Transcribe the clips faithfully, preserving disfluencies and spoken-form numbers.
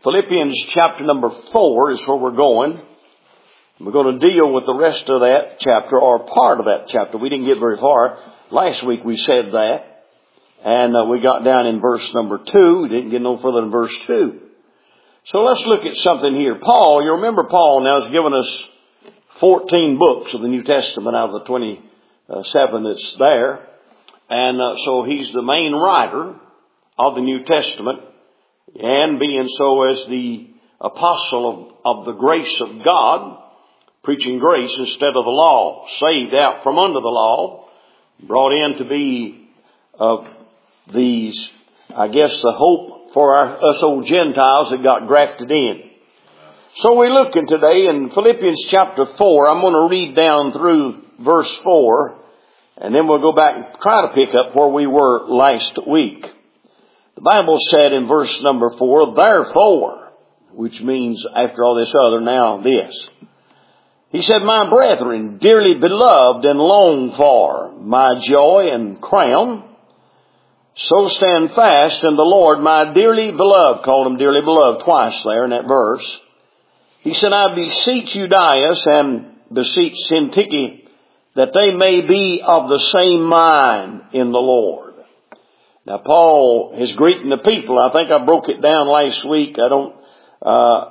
Philippians chapter number four is where we're going. We're going to deal with the rest of that chapter, or part of that chapter. We didn't get very far. Last week we said that. And uh, we got down in verse number two. We didn't get no further than verse two. So let's look at something here. Paul, you remember Paul now has given us fourteen books of the New Testament out of the twenty-seven that's there. And uh, so he's the main writer of the New Testament. And being so as the apostle of, of the grace of God, preaching grace instead of the law, saved out from under the law, brought in to be of these, I guess, the hope for our, us old Gentiles that got grafted in. So we're looking today in Philippians chapter four. I'm going to read down through verse four, and then we'll go back and try to pick up where we were last week. The Bible said in verse number four, therefore, which means after all this other, now this. He said, my brethren, dearly beloved and longed for, my joy and crown, so stand fast in the Lord, my dearly beloved. Called him dearly beloved twice there in that verse. He said, I beseech Euodias and beseech Syntyche that they may be of the same mind in the Lord. Now, Paul is greeting the people. I think I broke it down last week. I don't uh,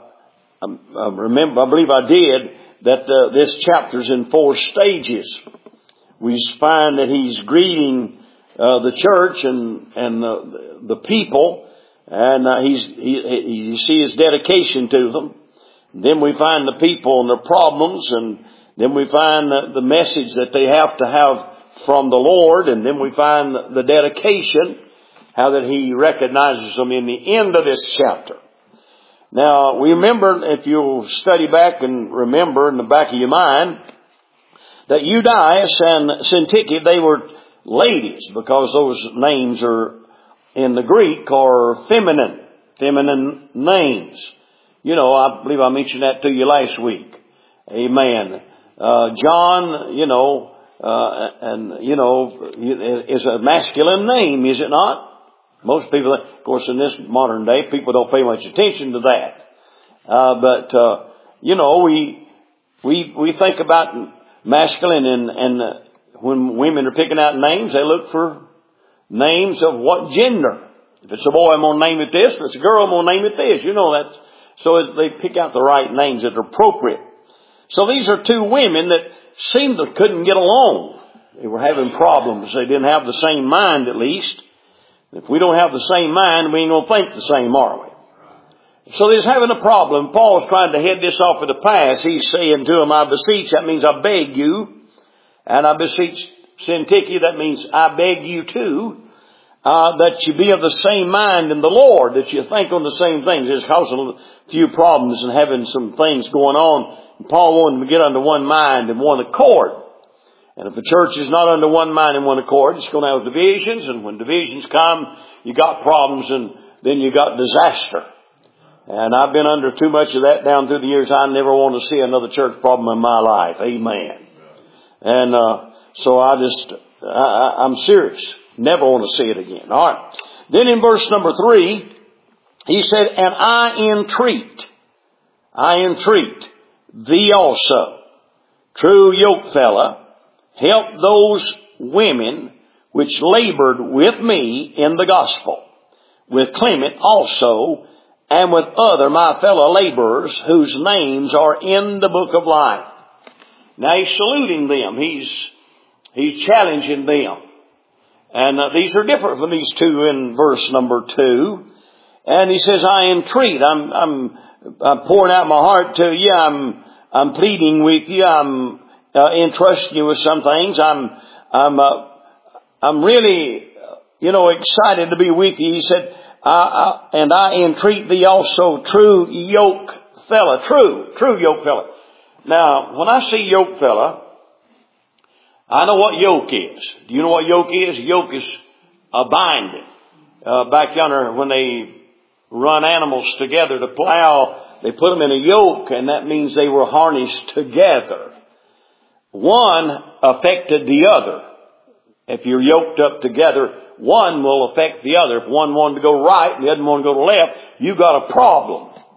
I remember. I believe I did. That uh, this chapter's in four stages. We find that he's greeting uh, the church and and uh, the people, and uh, he's he, he, you see his dedication to them. Then we find the people and their problems, and then we find the, the message that they have to have from the Lord, and then we find the dedication, how that he recognizes them in the end of this chapter. Now, we remember, if you'll study back and remember in the back of your mind, that Euodias and Syntyche, they were ladies, because those names are in the Greek are feminine, feminine names. You know, I believe I mentioned that to you last week. Amen. Uh, John, you know, Uh, and, you know, is a masculine name, is it not? Most people, of course, in this modern day, people don't pay much attention to that. Uh, but, uh, you know, we, we, we think about masculine, and, and uh, when women are picking out names, they look for names of what gender. If it's a boy, I'm going to name it this. If it's a girl, I'm going to name it this. You know that. So they pick out the right names that are appropriate. So these are two women that seemed to couldn't get along. They were having problems. They didn't have the same mind, at least. If we don't have the same mind, we ain't going to think the same, are we? So they're having a problem. Paul's trying to head this off at the pass. He's saying to them, I beseech, that means I beg you. And I beseech Syntyche, that means I beg you too, uh, that you be of the same mind in the Lord, that you think on the same things. It's causing a few problems and having some things going on. Paul wanted them to get under one mind and one accord. And if the church is not under one mind and one accord, it's going to have divisions. And when divisions come, you got problems, and then you got disaster. And I've been under too much of that down through the years. I never want to see another church problem in my life. Amen. And uh, so I just, I, I'm serious. Never want to see it again. All right. Then in verse number three, he said, and I entreat, I entreat thee also, true yokefellow, help those women which labored with me in the gospel, with Clement also, and with other my fellow laborers whose names are in the book of life. Now he's saluting them. He's, he's challenging them. And uh, these are different from these two in verse number two. And he says, I entreat, I'm, I'm, I'm pouring out my heart to you. I'm, I'm pleading with you. I'm uh, entrusting you with some things. I'm, I'm, uh, I'm really, you know, excited to be with you. He said, I, I, and I entreat thee also, true yoke fella, true, true yoke fella. Now, when I see yoke fella, I know what yoke is. Do you know what yoke is? Yoke is a binding. Uh, back yonder, when they run animals together to plow, they put them in a yoke, and that means they were harnessed together. One affected the other. If you're yoked up together, one will affect the other. If one wanted to go right and the other wanted to go to left, you got a problem.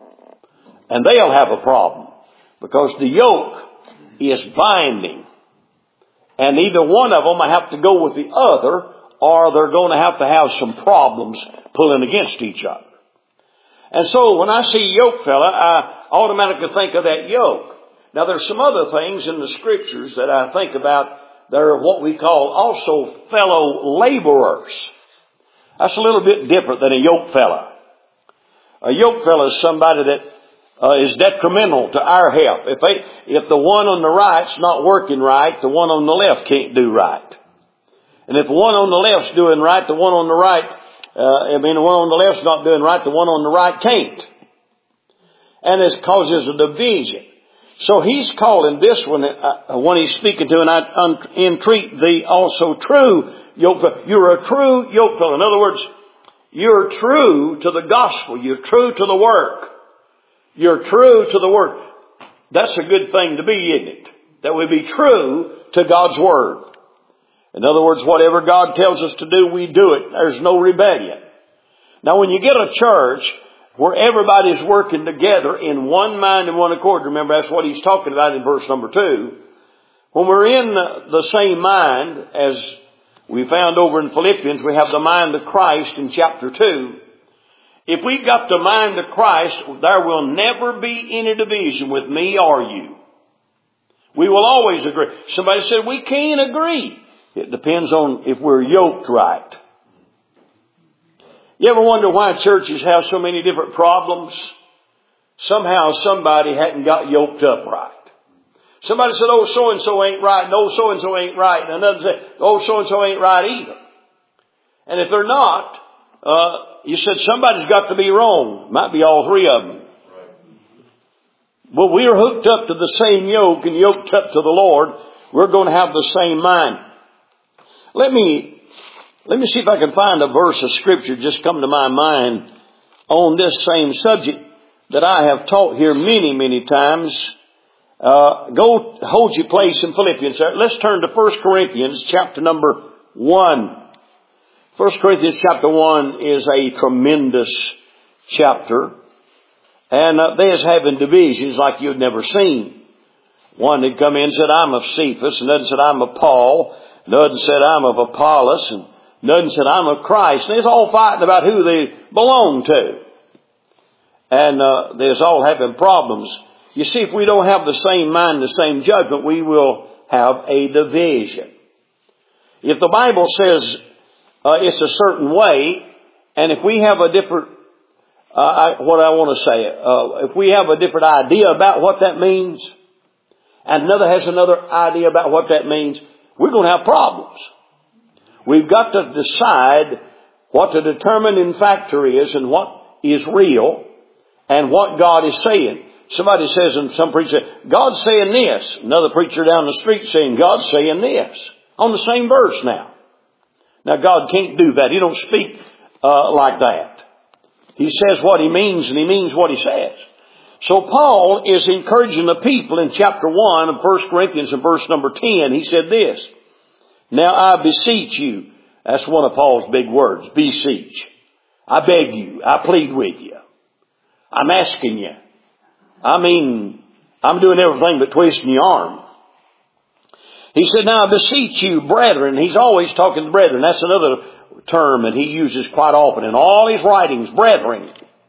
And they'll have a problem because the yoke is binding. And either one of them will have to go with the other, or they're going to have to have some problems pulling against each other. And so when I see yoke fella, I automatically think of that yoke. Now there's some other things in the scriptures that I think about. They're what we call also fellow laborers. That's a little bit different than a yoke fella. A yoke fella is somebody that uh, is detrimental to our help. If they, if the one on the right's not working right, the one on the left can't do right. And if the one on the left's doing right, the one on the right, uh, I mean the one on the left's not doing right, the one on the right can't. And it causes a division. So he's calling this one, uh, when he's speaking to, and I un- entreat thee also true yoke fellow. You're a true yoke fellow. In other words, you're true to the gospel. You're true to the work. You're true to the word. That's a good thing to be, isn't it? That we be true to God's word. In other words, whatever God tells us to do, we do it. There's no rebellion. Now when you get a church where everybody's working together in one mind and one accord. Remember, that's what he's talking about in verse number two. When we're in the same mind, as we found over in Philippians, we have the mind of Christ in chapter two. If we've got the mind of Christ, there will never be any division with me or you. We will always agree. Somebody said, we can't agree. It depends on if we're yoked right. You ever wonder why churches have so many different problems? Somehow somebody hadn't got yoked up right. Somebody said, oh, so-and-so ain't right. No, so-and-so ain't right. And another said, oh, so-and-so ain't right either. And if they're not, uh, you said somebody's got to be wrong. Might be all three of them. Well, we're hooked up to the same yoke and yoked up to the Lord. We're going to have the same mind. Let me Let me see if I can find a verse of scripture just come to my mind on this same subject that I have taught here many, many times. Uh, go hold your place in Philippians. Let's turn to First Corinthians chapter number one. First Corinthians chapter one is a tremendous chapter. And uh, there's having divisions like you'd never seen. One had come in and said, I'm of Cephas. Another said, I'm of Paul. Another said, I'm of Apollos. And None said, I'm of Christ. And they're all fighting about who they belong to. And uh, they're all having problems. You see, if we don't have the same mind, the same judgment, we will have a division. If the Bible says uh, it's a certain way, and if we have a different, uh, I, what I want to say, uh, if we have a different idea about what that means, and another has another idea about what that means, we're going to have problems. We've got to decide what the determining factor is and what is real and what God is saying. Somebody says, and some preacher says, God's saying this. Another preacher down the street saying, God's saying this. On the same verse now. Now God can't do that. He don't speak uh, like that. He says what he means and he means what he says. So Paul is encouraging the people in chapter one of First Corinthians in verse number ten. He said this. Now I beseech you. That's one of Paul's big words. Beseech. I beg you. I plead with you. I'm asking you. I mean, I'm doing everything but twisting your arm. He said, now I beseech you, brethren. He's always talking to brethren. That's another term that he uses quite often in all his writings, brethren.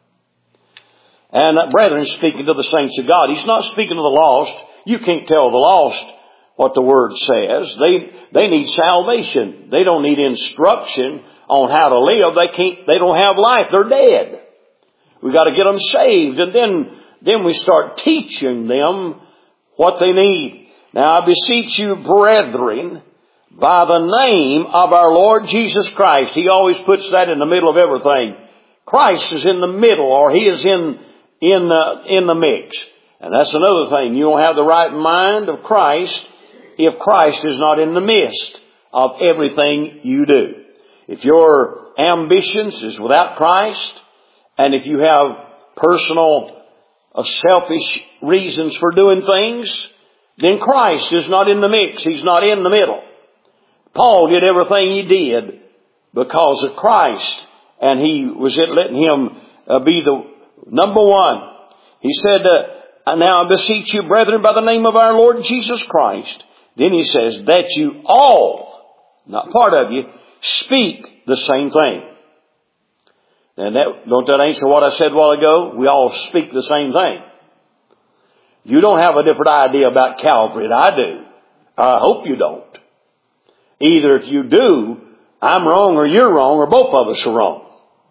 And that brethren is speaking to the saints of God. He's not speaking to the lost. You can't tell the lost what the word says. They, they need salvation. They don't need instruction on how to live. They can't, they don't have life. They're dead. We got to get them saved. And then, then we start teaching them what they need. Now I beseech you, brethren, by the name of our Lord Jesus Christ. He always puts that in the middle of everything. Christ is in the middle, or he is in, in the, in the mix. And that's another thing. You don't have the right mind of Christ if Christ is not in the midst of everything you do. If your ambitions is without Christ, and if you have personal uh, selfish reasons for doing things, then Christ is not in the mix. He's not in the middle. Paul did everything he did because of Christ, and he was letting him uh, be the number one. He said, uh, now I beseech you, brethren, by the name of our Lord Jesus Christ. Then he says, that you all, not part of you, speak the same thing. And that, don't that answer what I said a while ago? We all speak the same thing. You don't have a different idea about Calvary than I do. I hope you don't. Either if you do, I'm wrong or you're wrong or both of us are wrong.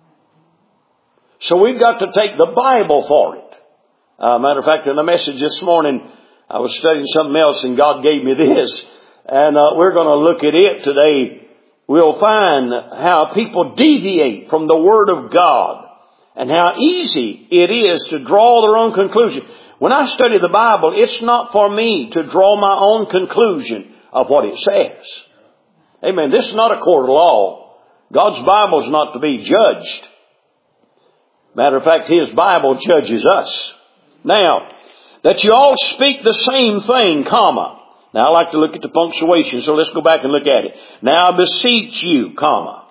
So we've got to take the Bible for it. Uh, matter of fact, in the message this morning, I was studying something else and God gave me this. And uh, we're going to look at it today. We'll find how people deviate from the Word of God and how easy it is to draw their own conclusion. When I study the Bible, it's not for me to draw my own conclusion of what it says. Amen. This is not a court of law. God's Bible is not to be judged. Matter of fact, His Bible judges us. Now, that you all speak the same thing, comma. Now I like to look at the punctuation, so let's go back and look at it. Now I beseech you, comma.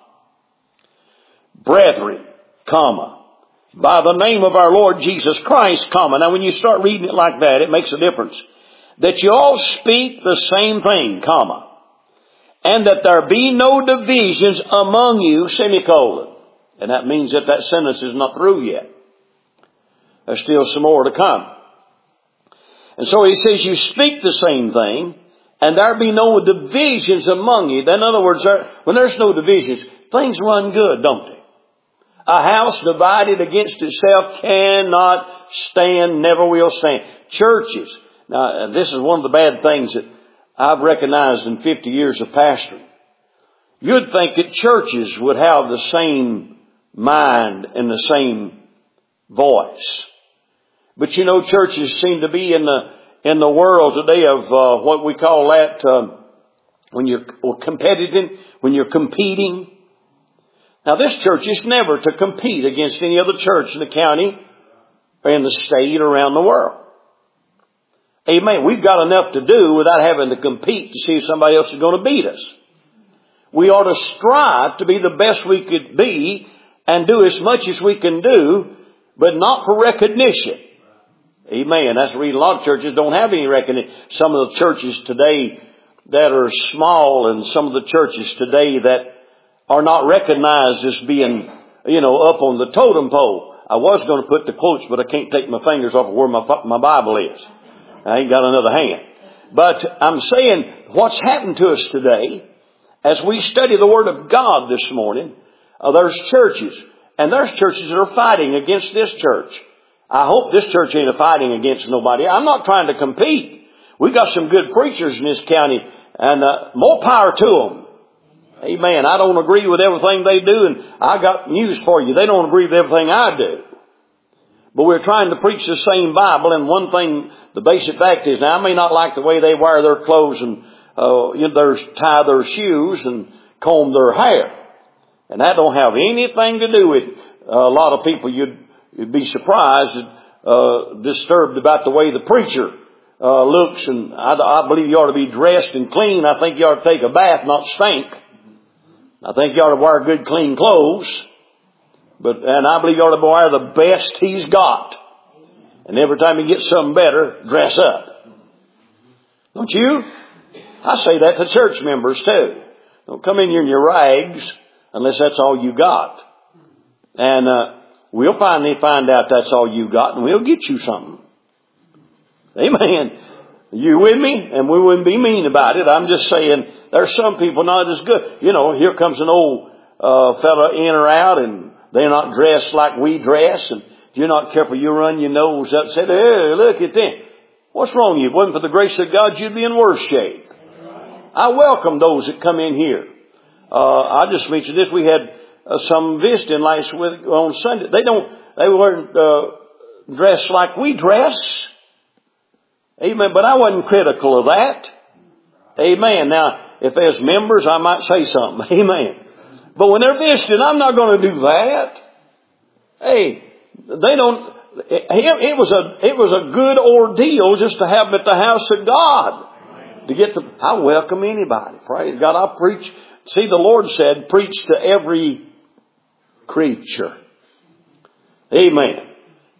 Brethren, comma. By the name of our Lord Jesus Christ, comma. Now when you start reading it like that, it makes a difference. That you all speak the same thing, comma. And that there be no divisions among you, semicolon. And that means that that sentence is not through yet. There's still some more to come. And so he says you speak the same thing, and there be no divisions among you. In other words, there, when there's no divisions, things run good, don't they? A house divided against itself cannot stand, never will stand. Churches. Now, this is one of the bad things that I've recognized in fifty years of pastoring. You'd think that churches would have the same mind and the same voice. But you know, churches seem to be in the in the world today of uh, what we call that uh, when you're competitive, when you're competing. Now, this church is never to compete against any other church in the county or in the state or around the world. Amen. We've got enough to do without having to compete to see if somebody else is going to beat us. We ought to strive to be the best we could be and do as much as we can do, but not for recognition. Amen. That's the reason a lot of churches don't have any recognition. Some of the churches today that are small and some of the churches today that are not recognized as being, you know, up on the totem pole. I was going to put the quotes, but I can't take my fingers off of where my, my Bible is. I ain't got another hand. But I'm saying what's happened to us today, as we study the Word of God this morning, uh, there's churches, and there's churches that are fighting against this church. I hope this church ain't fighting against nobody. I'm not trying to compete. We got some good preachers in this county, and uh, more power to them. Amen. I don't agree with everything they do, and I got news for you. They don't agree with everything I do. But we're trying to preach the same Bible, and one thing, the basic fact is, now I may not like the way they wear their clothes and uh, you know, their, tie their shoes and comb their hair. And that don't have anything to do with uh, a lot of people. You'd, you'd be surprised and uh, disturbed about the way the preacher uh, looks. And I, I believe you ought to be dressed and clean. I think you ought to take a bath, not stink. I think you ought to wear good, clean clothes. But, and I believe you ought to wear the best he's got. And every time you get something better, dress up. Don't you? I say that to church members too. Don't come in here in your rags unless that's all you got. And, uh, we'll finally find out that's all you got and we'll get you something. Amen. You with me? And we wouldn't be mean about it. I'm just saying there's some people not as good. You know, here comes an old, uh, fella in or out and they're not dressed like we dress, and if you're not careful, you run your nose up and say, hey, look at them. What's wrong with you? If it wasn't for the grace of God, you'd be in worse shape. I welcome those that come in here. Uh, I just mentioned this. We had uh, some visiting last week on Sunday. They don't, they weren't uh, dressed like we dress. Amen. But I wasn't critical of that. Amen. Now, if there's members, I might say something. Amen. But when they're visiting, I'm not going to do that. Hey, they don't, it, it was a, it was a good ordeal just to have them at the house of God. To get the, I welcome anybody. Praise God. I preach. See, the Lord said, preach to every creature. Amen.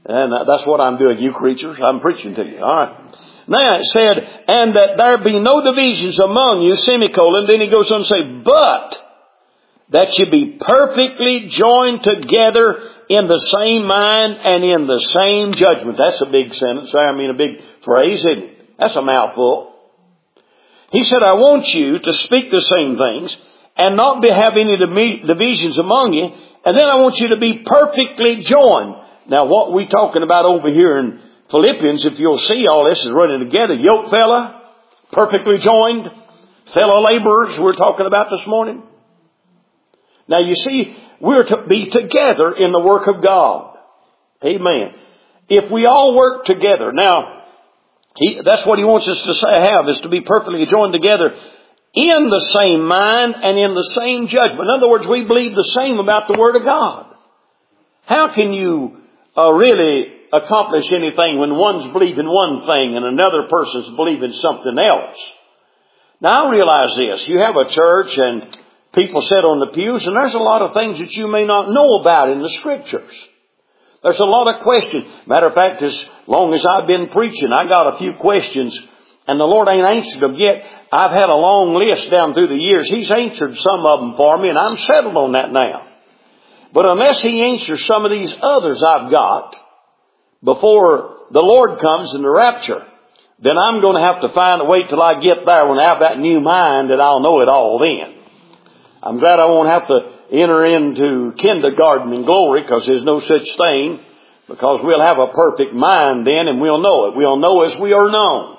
And that's what I'm doing, you creatures. I'm preaching to you. All right. Now it said, and that there be no divisions among you, semicolon. Then he goes on to say, but that you be perfectly joined together in the same mind and in the same judgment. That's a big sentence. I mean, a big phrase, isn't it? That's a mouthful. He said, I want you to speak the same things and not be, have any divisions among you. And then I want you to be perfectly joined. Now, what we talking about over here in Philippians, if you'll see, all this is running together. Yoke fella, perfectly joined, fellow laborers we're talking about this morning. Now, you see, we're to be together in the work of God. Amen. If we all work together. Now, he, that's what he wants us to say, have, is to be perfectly joined together in the same mind and in the same judgment. In other words, we believe the same about the Word of God. How can you uh, really accomplish anything when one's believing one thing and another person's believing something else? Now, I realize this. You have a church and people sit on the pews, and there's a lot of things that you may not know about in the Scriptures. There's a lot of questions. Matter of fact, as long as I've been preaching, I got a few questions, and the Lord ain't answered them yet. I've had a long list down through the years. He's answered some of them for me, and I'm settled on that now. But unless He answers some of these others I've got before the Lord comes in the rapture, then I'm going to have to find a wait till I get there when I have that new mind that I'll know it all then. I'm glad I won't have to enter into kindergarten in glory, because there's no such thing, because we'll have a perfect mind then and we'll know it. We'll know as we are known.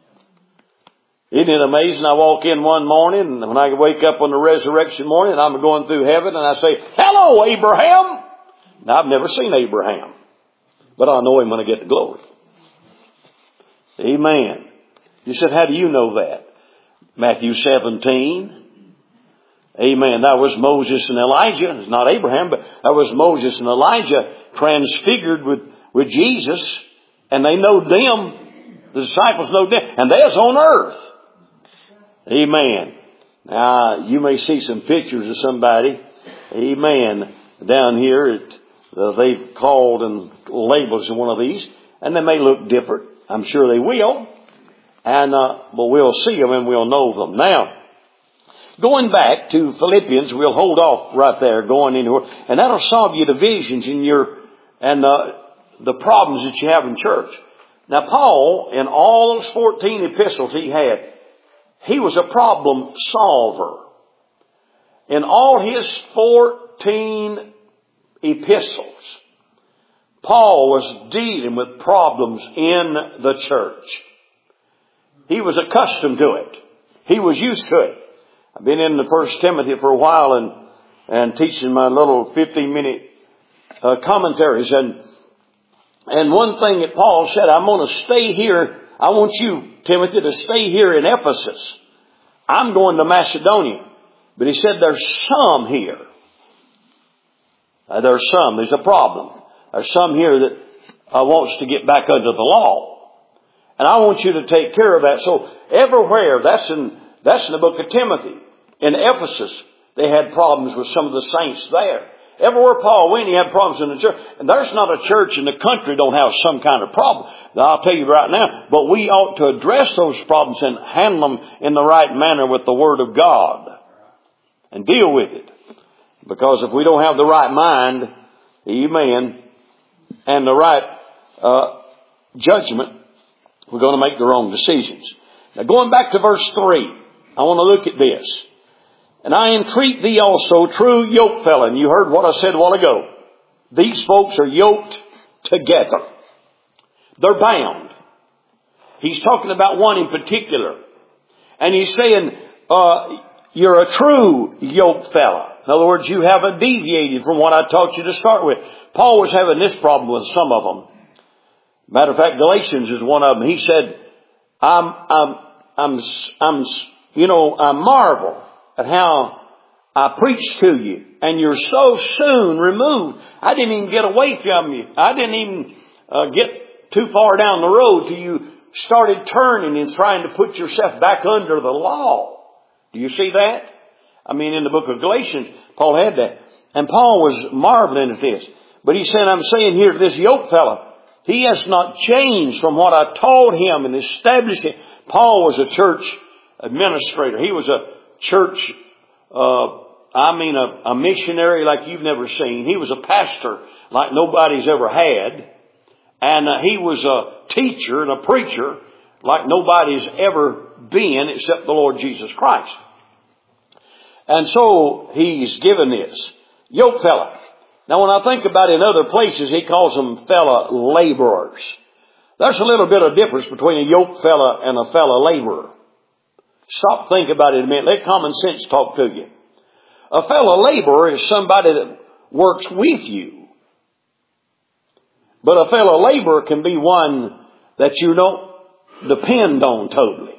Isn't it amazing? I walk in one morning, and when I wake up on the resurrection morning, I'm going through heaven, and I say, hello, Abraham. Now, I've never seen Abraham, but I'll know him when I get to glory. Amen. You said, how do you know that? Matthew seventeen. Amen. That was Moses and Elijah. It's not Abraham, but that was Moses and Elijah transfigured with, with Jesus. And they know them. The disciples know them. And they're on earth. Amen. Now, you may see some pictures of somebody. Amen. Down here, it, uh, they've called and labels in one of these. And they may look different. I'm sure they will. And, uh, but we'll see them and we'll know them. Now, going back to Philippians, we'll hold off right there, going into it, and that'll solve your divisions in your, and uh, the problems that you have in church. Now, Paul, in all those fourteen epistles he had, he was a problem solver. In all his fourteen epistles, Paul was dealing with problems in the church. He was accustomed to it. He was used to it. I've been in the First Timothy for a while and, and teaching my little fifteen minute uh, commentaries. And, and one thing that Paul said, I'm going to stay here. I want you, Timothy, to stay here in Ephesus. I'm going to Macedonia. But he said, there's some here. Uh, there's some. There's a problem. There's some here that uh, wants to get back under the law. And I want you to take care of that. So everywhere, that's in, that's in the book of Timothy. In Ephesus, they had problems with some of the saints there. Everywhere Paul went, he had problems in the church. And there's not a church in the country don't have some kind of problem. Now, I'll tell you right now. But we ought to address those problems and handle them in the right manner with the Word of God. And deal with it. Because if we don't have the right mind, amen, and the right uh, judgment, we're going to make the wrong decisions. Now, going back to verse three, I want to look at this. And I entreat thee also, true yoke fellow. And you heard what I said a while ago. These folks are yoked together. They're bound. He's talking about one in particular. And he's saying, uh, you're a true yoke fellow. In other words, you haven't deviated from what I taught you to start with. Paul was having this problem with some of them. Matter of fact, Galatians is one of them. He said, I'm, I'm, I'm, I'm, you know, I marvel at how I preach to you, and you're so soon removed. I didn't even get away from you. I didn't even uh, get too far down the road till you started turning and trying to put yourself back under the law. Do you see that? I mean, in the book of Galatians, Paul had that. And Paul was marveling at this. But he said, I'm saying here to this yoke fellow, He has not changed from what I taught him and established him. Paul was a church administrator. He was a church, uh, I mean a, a missionary like you've never seen. He was a pastor like nobody's ever had. And uh, he was a teacher and a preacher like nobody's ever been except the Lord Jesus Christ. And so he's given this. Yoke fella. Now when I think about it in other places, he calls them fella laborers. There's a little bit of difference between a yoke fella and a fella laborer. Stop thinking about it a minute. Let common sense talk to you. A fellow laborer is somebody that works with you. But a fellow laborer can be one that you don't depend on totally.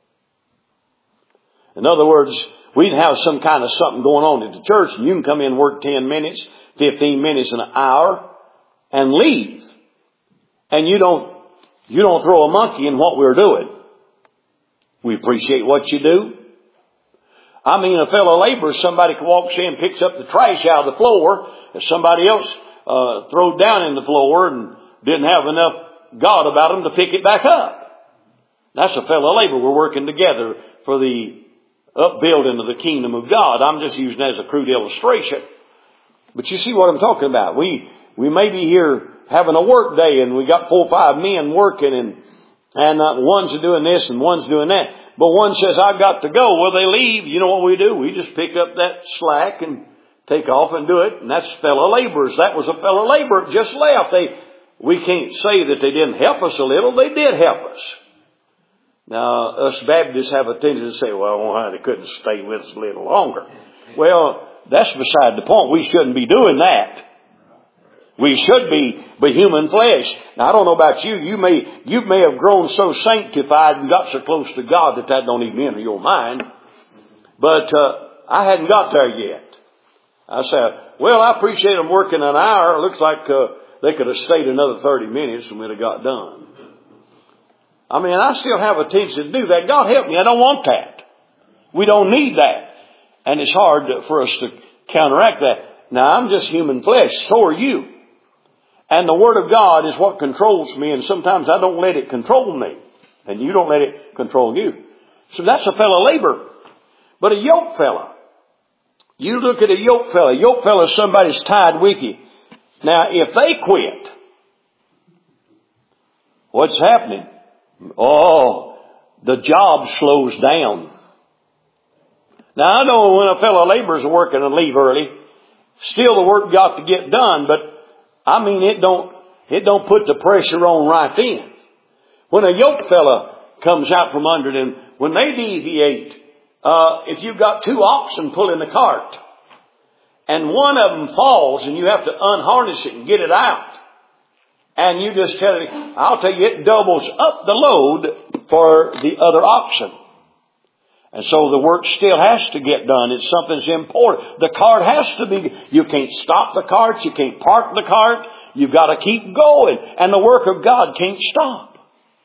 In other words, we'd have some kind of something going on at the church and you can come in and work ten minutes, fifteen minutes, an hour and leave. And you don't, you don't throw a monkey in what we're doing. We appreciate what you do. I mean, a fellow laborer, somebody walks in, picks up the trash out of the floor, if somebody else uh, throws down in the floor and didn't have enough God about them to pick it back up. That's a fellow laborer. We're working together for the upbuilding of the kingdom of God. I'm just using it as a crude illustration. But you see what I'm talking about. We, we may be here having a work day and we got four or five men working and And uh, one's doing this and one's doing that. But one says, I've got to go. Well, they leave. You know what we do? We just pick up that slack and take off and do it. And that's fellow laborers. That was a fellow laborer that just left. They, we can't say that they didn't help us a little. They did help us. Now, us Baptists have a tendency to say, well, they couldn't stay with us a little longer. Well, that's beside the point. We shouldn't be doing that. We should be, but human flesh. Now, I don't know about you. You may, you may have grown so sanctified and got so close to God that that don't even enter your mind. But, uh, I hadn't got there yet. I said, well, I appreciate them working an hour. It looks like, uh, they could have stayed another thirty minutes and we'd have got done. I mean, I still have a tendency to do that. God help me. I don't want that. We don't need that. And it's hard for us to counteract that. Now, I'm just human flesh. So are you. And the Word of God is what controls me, and sometimes I don't let it control me. And you don't let it control you. So that's a fellow laborer. But a yoke fella. You look at a yoke fella. A yoke fella is somebody that's tied with you. Now, if they quit, what's happening? Oh, the job slows down. Now, I know when a fellow laborer is working and leave early, still the work got to get done, but I mean, it don't, it don't put the pressure on right then. When a yoke fella comes out from under them, when they deviate, uh, if you've got two oxen pulling the cart and one of them falls and you have to unharness it and get it out and you just tell it, I'll tell you, it doubles up the load for the other oxen. And so the work still has to get done. It's something's important. The cart has to be, you can't stop the cart. You can't park the cart. You've got to keep going. And the work of God can't stop.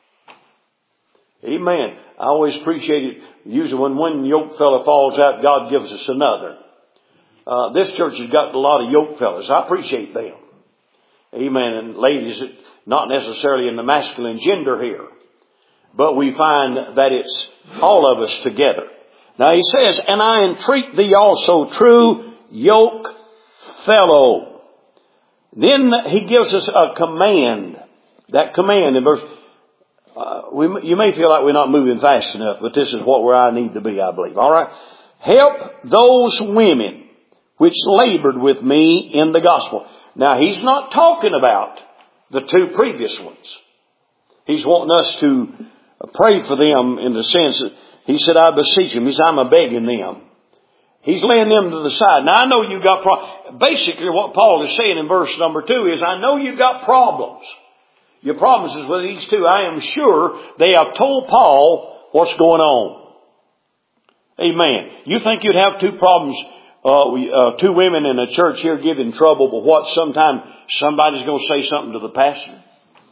Amen. I always appreciate it. Usually when one yoke fella falls out, God gives us another. Uh, this church has got a lot of yoke fellas. I appreciate them. Amen. And ladies, not necessarily in the masculine gender here. But we find that it's all of us together. Now he says, and I entreat thee also, true yoke fellow. Then he gives us a command. That command in verse, uh, we, you may feel like we're not moving fast enough, but this is what where I need to be, I believe. All right. Help those women which labored with me in the gospel. Now he's not talking about the two previous ones. He's wanting us to pray for them in the sense that he said, I beseech him. He said, I'm a begging them. He's laying them to the side. Now I know you've got problems. Basically what Paul is saying in verse number two is, I know you've got problems. Your problems is with these two. I am sure they have told Paul what's going on. Amen. You think you'd have two problems, uh, we, uh, two women in a church here giving trouble, but what, sometime somebody's going to say something to the pastor?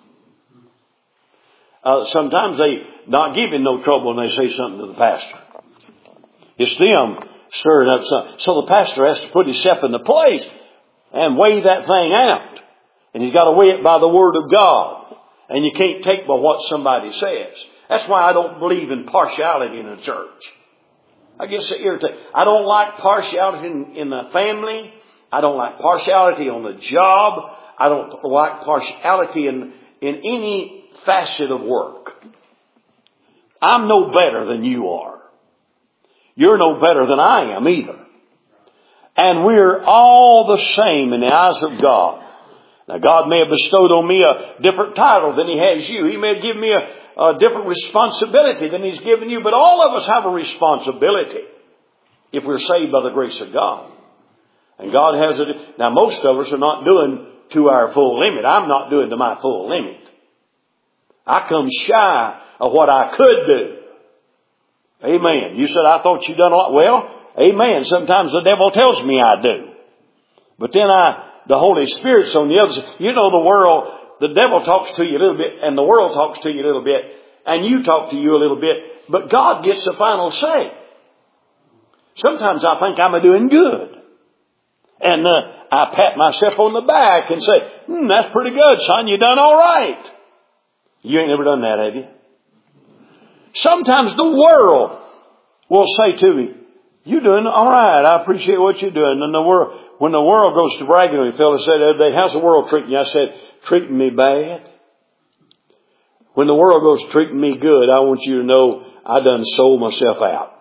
Uh, sometimes they not giving no trouble when they say something to the pastor. It's them stirring up something. So the pastor has to put himself in the place and weigh that thing out. And he's got to weigh it by the Word of God. And you can't take by what somebody says. That's why I don't believe in partiality in a church. I get so irritated. I don't like partiality in, in the family. I don't like partiality on the job. I don't like partiality in, in any facet of work. I'm no better than you are. You're no better than I am either. And we're all the same in the eyes of God. Now, God may have bestowed on me a different title than He has you. He may have given me a, a different responsibility than He's given you. But all of us have a responsibility if we're saved by the grace of God. And God has it. Now, most of us are not doing to our full limit. I'm not doing to my full limit. I come shy of what I could do. Amen. You said, I thought you'd done a lot. Well, amen. Sometimes the devil tells me I do. But then I, the Holy Spirit's on the other side. You know, the world, the devil talks to you a little bit, and the world talks to you a little bit, and you talk to you a little bit, but God gets the final say. Sometimes I think I'm doing good. And uh, I pat myself on the back and say, hmm, that's pretty good, son. You done all right. You ain't never done that, have you? Sometimes the world will say to me, you doing all right. I appreciate what you're doing. And the world, when the world goes to bragging on me, a fellow said the other day, how's the world treating you? I said, treating me bad. When the world goes treating me good, I want you to know I done sold myself out.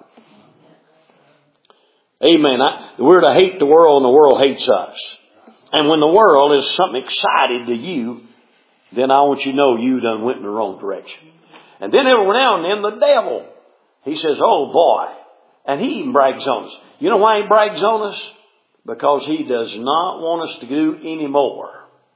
Amen. I, we're to hate the world and the world hates us. And when the world is something excited to you, then I want you to know you done went in the wrong direction. And then every now and then the devil, he says, oh boy. And he even brags on us. You know why he brags on us? Because he does not want us to do any more.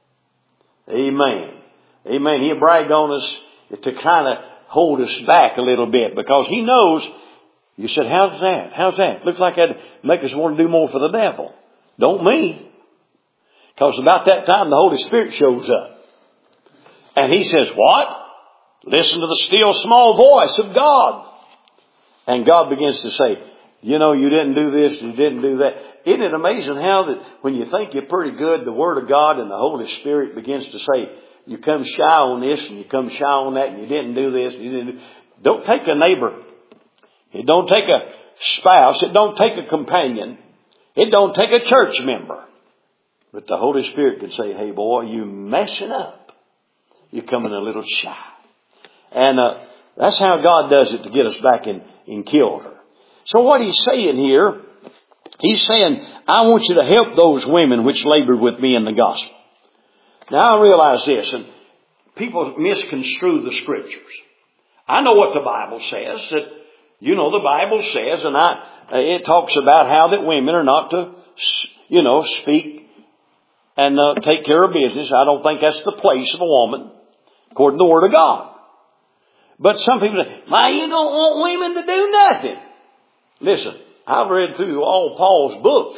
Amen. Amen. He'll brag on us to kind of hold us back a little bit because he knows. You said, how's that? How's that? Looks like that'd make us want to do more for the devil. Don't me. Because about that time the Holy Spirit shows up. And He says, what? Listen to the still small voice of God. And God begins to say, you know, you didn't do this, you didn't do that. Isn't it amazing how that when you think you're pretty good, the Word of God and the Holy Spirit begins to say, you come shy on this and you come shy on that and you didn't do this. You didn't do... Don't take a neighbor. It don't take a spouse. It don't take a companion. It don't take a church member. But the Holy Spirit can say, hey boy, you messing up. You're coming a little shy. And uh, that's how God does it to get us back in, in kilter. So what He's saying here, He's saying, I want you to help those women which labored with me in the gospel. Now I realize this, and people misconstrue the Scriptures. I know what the Bible says, that you know, the Bible says, and I, it talks about how that women are not to, you know, speak and uh, take care of business. I don't think that's the place of a woman, according to the Word of God. But some people say, why you don't want women to do nothing? Listen, I've read through all Paul's books.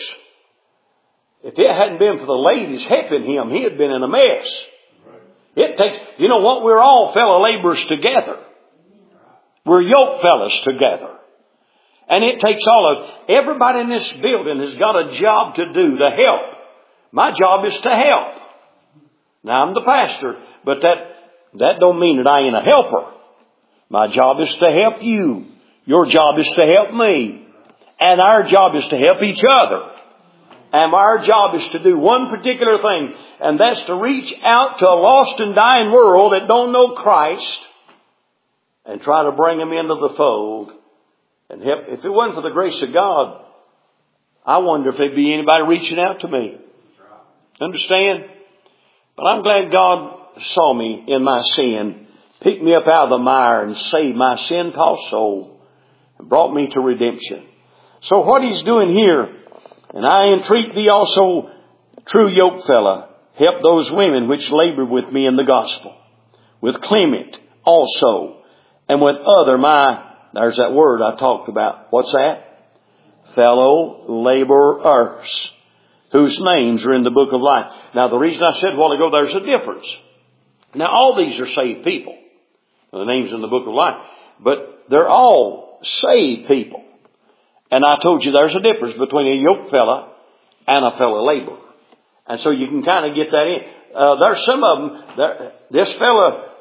If it hadn't been for the ladies helping him, he had been in a mess. It takes, you know what, we're all fellow laborers together. We're yoke fellows together. And it takes all of, everybody in this building has got a job to do to help. My job is to help. Now I'm the pastor, but that, that don't mean that I ain't a helper. My job is to help you. Your job is to help me. And our job is to help each other. And our job is to do one particular thing, and that's to reach out to a lost and dying world that don't know Christ and try to bring them into the fold and help. If it wasn't for the grace of God, I wonder if there'd be anybody reaching out to me. Understand? But I'm glad God saw me in my sin, picked me up out of the mire and saved my sin-tossed soul and brought me to redemption. So what He's doing here, and I entreat thee also, true yoke fella, help those women which labored with me in the gospel, with Clement also, and with other my, there's that word I talked about. What's that? Fellow laborers, whose names are in the book of life. Now the reason I said a while ago, there's a difference. Now all these are saved people. The names in the book of life. But they're all saved people. And I told you there's a difference between a yoke fella and a fellow laborer. And so you can kind of get that in. Uh, there's some of them, this fella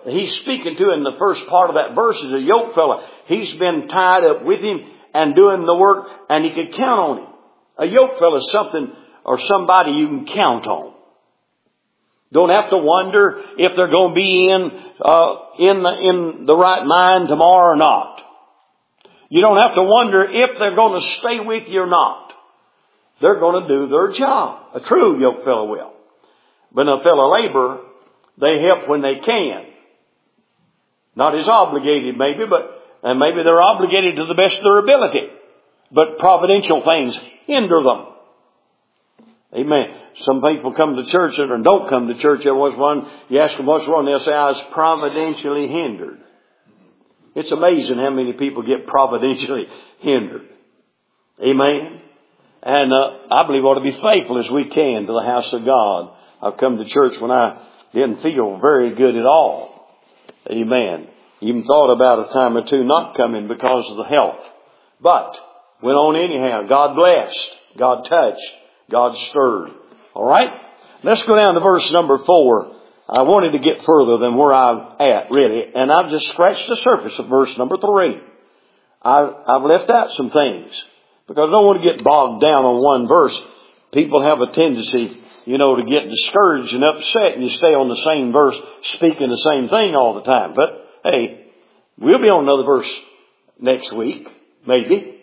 he's speaking to in the first part of that verse is a yoke fella. He's been tied up with him and doing the work, and he could count on him. A yoke fella is something or somebody you can count on. Don't have to wonder if they're going to be in uh, in the in the right mind tomorrow or not. You don't have to wonder if they're going to stay with you or not. They're going to do their job. A true yoke fellow will. But a fellow laborer, they help when they can. Not as obligated maybe, but and maybe they're obligated to the best of their ability. But providential things hinder them. Amen. Some people come to church or don't come to church. There was one, you ask them what's wrong, they'll say, I was providentially hindered. It's amazing how many people get providentially hindered. Amen. And uh, I believe we ought to be faithful as we can to the house of God. I've come to church when I didn't feel very good at all. Amen. Even thought about a time or two not coming because of the health. But went on anyhow. God blessed. God touched. God stirred. All right? Let's go down to verse number four. I wanted to get further than where I'm at, really. And I've just scratched the surface of verse number three. I've, I've left out some things because I don't want to get bogged down on one verse. People have a tendency, you know, to get discouraged and upset and you stay on the same verse, speaking the same thing all the time. But, hey, we'll be on another verse next week, maybe.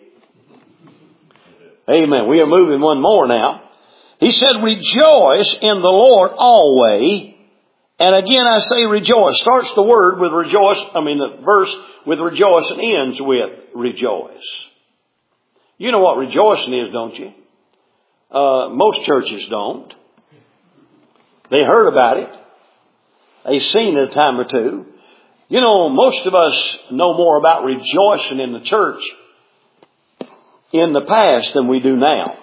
Amen. We are moving one more now. He said, rejoice in the Lord always. And again, I say rejoice. Starts the word with rejoice. I mean, the verse with rejoice and ends with rejoice. You know what rejoicing is, don't you? Uh, most churches don't. They heard about it. They've seen it a time or two. You know, most of us know more about rejoicing in the church in the past than we do now.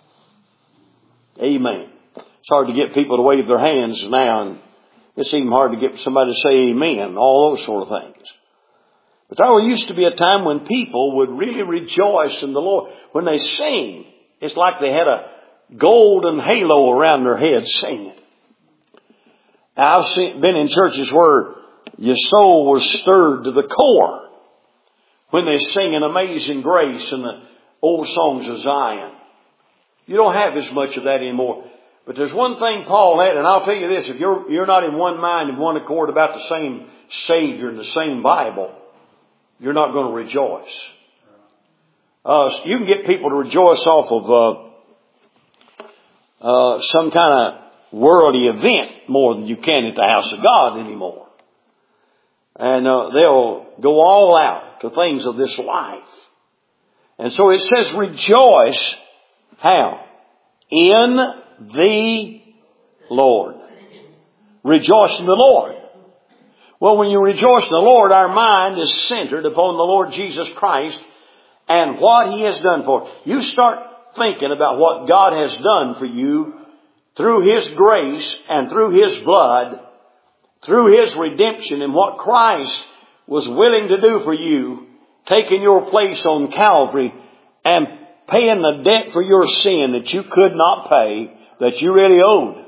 Amen. It's hard to get people to wave their hands now, and it's even hard to get somebody to say amen, all those sort of things. But there used to be a time when people would really rejoice in the Lord. When they sing, it's like they had a golden halo around their head singing. I've seen, been in churches where your soul was stirred to the core when they sing an Amazing Grace and the old songs of Zion. You don't have as much of that anymore. But there's one thing Paul had, and I'll tell you this, if you're, you're not in one mind and one accord about the same Savior and the same Bible, you're not going to rejoice. Uh, you can get people to rejoice off of, uh, uh, some kind of worldly event more than you can at the house of God anymore. And, uh, they'll go all out to things of this life. And so it says rejoice. How? In the Lord. Rejoice in the Lord. Well, when you rejoice in the Lord, our mind is centered upon the Lord Jesus Christ and what He has done for us. You start thinking about what God has done for you through His grace and through His blood, through His redemption, and what Christ was willing to do for you, taking your place on Calvary and paying the debt for your sin that you could not pay, that you really owed.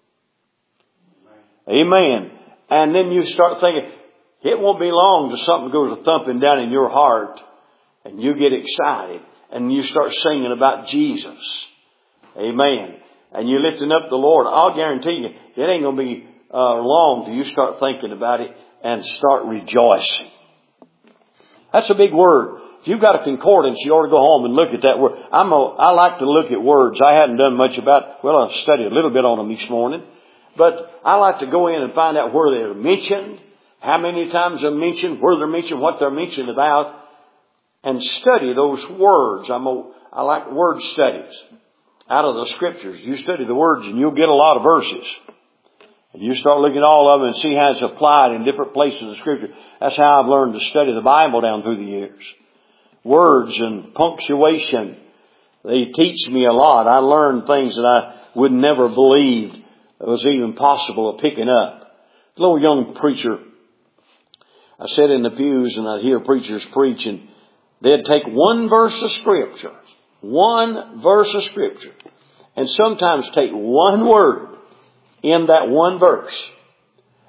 Amen. And then you start thinking, it won't be long till something goes thumping down in your heart and you get excited and you start singing about Jesus. Amen. And you're lifting up the Lord. I'll guarantee you, it ain't going to be uh, long till you start thinking about it and start rejoicing. That's a big word. If you've got a concordance, you ought to go home and look at that word. I'm a, I like to look at words. I hadn't done much about, well, I've studied a little bit on them this morning. But I like to go in and find out where they're mentioned, how many times they're mentioned, where they're mentioned, what they're mentioned about, and study those words. I'm a, I like word studies out of the Scriptures. You study the words and you'll get a lot of verses. And you start looking at all of them and see how it's applied in different places of Scripture. That's how I've learned to study the Bible down through the years. Words and punctuation, they teach me a lot. I learned things that I would never believe it was even possible of picking up. A little young preacher, I sat in the pews and I'd hear preachers preach, and they'd take one verse of Scripture, one verse of Scripture, and sometimes take one word in that one verse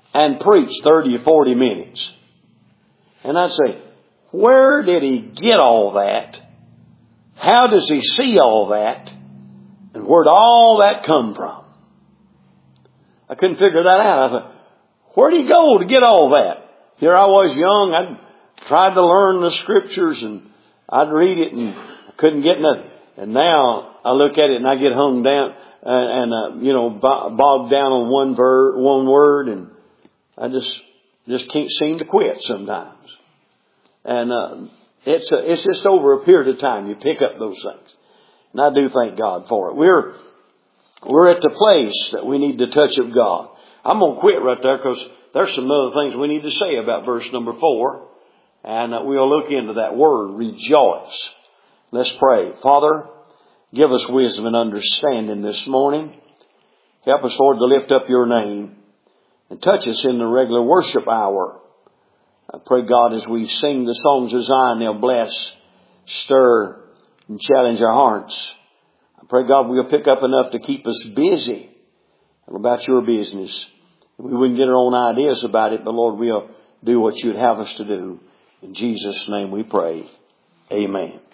and preach thirty or forty minutes. And I'd say, where did he get all that? How does he see all that? And where'd all that come from? I couldn't figure that out. I thought, where'd he go to get all that? Here I was young. I tried to learn the scriptures and I'd read it and I couldn't get nothing. And now I look at it and I get hung down uh, and, uh, you know, bogged down on one ver- one word, and I just, just can't seem to quit sometimes. And, uh, it's, a, it's just over a period of time you pick up those things. And I do thank God for it. We're, we're at the place that we need the touch of God. I'm going to quit right there because there's some other things we need to say about verse number four. And uh, we'll look into that word, rejoice. Let's pray. Father, give us wisdom and understanding this morning. Help us, Lord, to lift up your name and touch us in the regular worship hour. I pray, God, as we sing the songs of Zion, they'll bless, stir, and challenge our hearts. I pray, God, we'll pick up enough to keep us busy about your business. We wouldn't get our own ideas about it, but Lord, we'll do what you'd have us to do. In Jesus' name we pray. Amen.